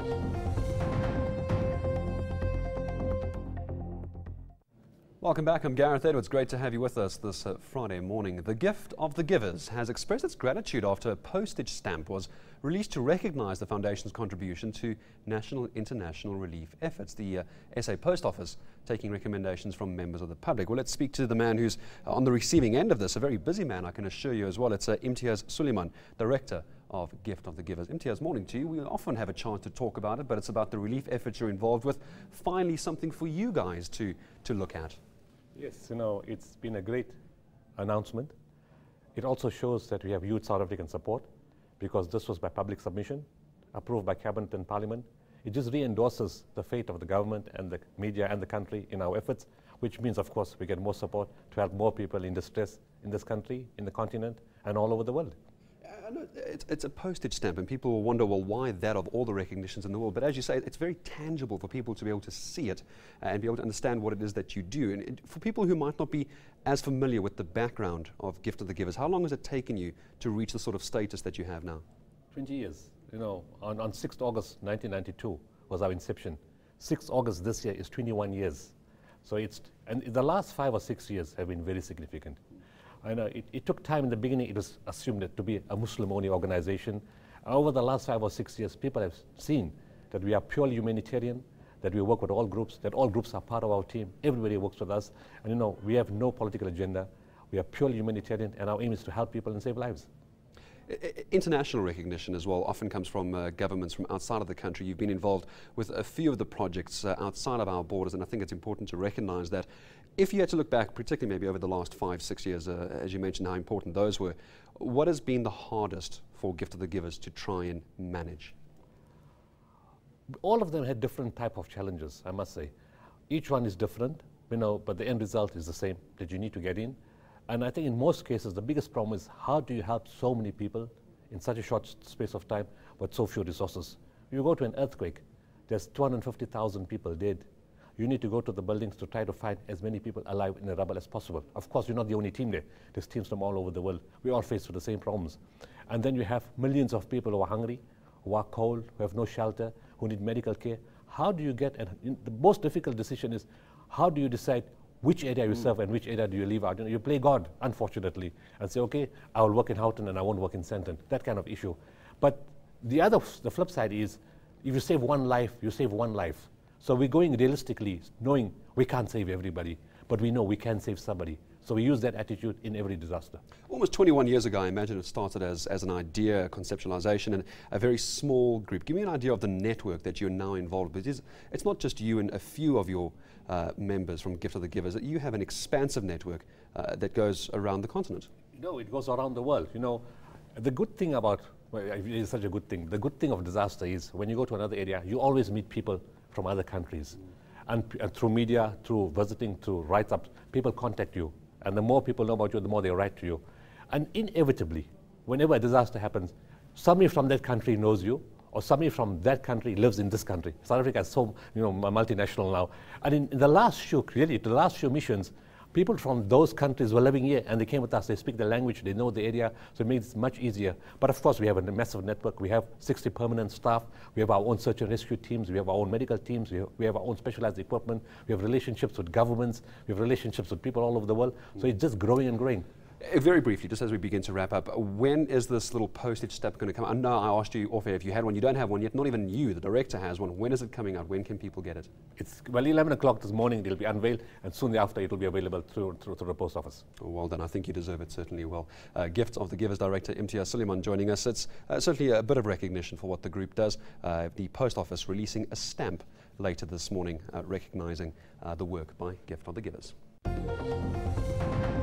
Welcome back. I'm Gareth Edwards. Great to have you with us this Friday morning. The Gift of the Givers has expressed its gratitude after a postage stamp was released to recognise the Foundation's contribution to national and international relief efforts. The SA Post Office taking recommendations from members of the public. Well, let's speak to the man who's on the receiving end of this, a very busy man, I can assure you as well. It's Imtiaz Suleiman, Director of Gift of the Givers. Imtiaz, morning to you. We often have a chance to talk about it, but it's about the relief efforts you're involved with. Finally, something for you guys to look at. Yes, it's been a great announcement. It also shows that we have huge South African support because this was by public submission, approved by Cabinet and Parliament. It just re-endorses the fate of the government and the media and the country in our efforts, which means, of course, we get more support to help more people in distress in this country, in the continent, and all over the world. It's a postage stamp, and people will wonder, well, why that of all the recognitions in the world? But as you say, it's very tangible for people to be able to see it and be able to understand what it is that you do. And for people who might not be as familiar with the background of Gift of the Givers, how long has it taken you to reach the sort of status that you have now? 20 years. On 6th August 1992 was our inception. 6th August this year is 21 years. And the last 5 or 6 years have been very significant. I know it took time in the beginning. It was assumed to be a Muslim-only organization. Over the last 5 or 6 years, people have seen that we are purely humanitarian, that we work with all groups, that all groups are part of our team. Everybody works with us. And we have no political agenda. We are purely humanitarian, and our aim is to help people and save lives. International recognition as well often comes from governments from outside of the country. You've been involved with a few of the projects outside of our borders, and I think it's important to recognize that. If you had to look back, particularly maybe over the last 5, 6 years, as you mentioned how important those were, what has been the hardest for Gift of the Givers to try and manage? All of them had different type of challenges, I must say. Each one is different, but the end result is the same, that you need to get in. And I think in most cases, the biggest problem is how do you help so many people in such a short space of time with so few resources? You go to an earthquake, there's 250,000 people dead. You need to go to the buildings to try to find as many people alive in the rubble as possible. Of course, you're not the only team there. There's teams from all over the world. We all face with the same problems. And then you have millions of people who are hungry, who are cold, who have no shelter, who need medical care. How do you get, and the most difficult decision is, how do you decide which area you serve and which area do you leave out? You play God, unfortunately, and say, okay, I will work in Houghton and I won't work in Sandton. That kind of issue. But the flip side is, if you save one life, you save one life. So we're going realistically, knowing we can't save everybody, but we know we can save somebody. So we use that attitude in every disaster. Almost 21 years ago, I imagine it started as an idea, conceptualization, and a very small group. Give me an idea of the network that you're now involved with. It's not just you and a few of your members from Gift of the Givers. You have an expansive network that goes around the continent. It goes around the world. The good thing about, it is such a good thing, the good thing of disaster is when you go to another area, you always meet people from other countries. And through media, through visiting, through write-ups, people contact you. And the more people know about you, the more they write to you. And inevitably, whenever a disaster happens, somebody from that country knows you, or somebody from that country lives in this country. South Africa is so multinational now. And in the last few missions, people from those countries were living here, and they came with us. They speak the language, they know the area, so it makes it much easier. But of course, we have a massive network. We have 60 permanent staff. We have our own search and rescue teams. We have our own medical teams. We have our own specialized equipment. We have relationships with governments. We have relationships with people all over the world. So it's just growing and growing. Very briefly, just as we begin to wrap up, when is this little postage stamp going to come? I know I asked you off air if you had one. You don't have one yet. Not even you, the director, has one. When is it coming out? When can people get it? It's 11 o'clock this morning. It'll be unveiled, and soon after it will be available through the post office. Oh, well done. I think you deserve it, certainly well. Gift of the Givers Director Imtiaz Suleiman joining us. It's certainly a bit of recognition for what the group does. The post office releasing a stamp later this morning recognising the work by Gift of the Givers.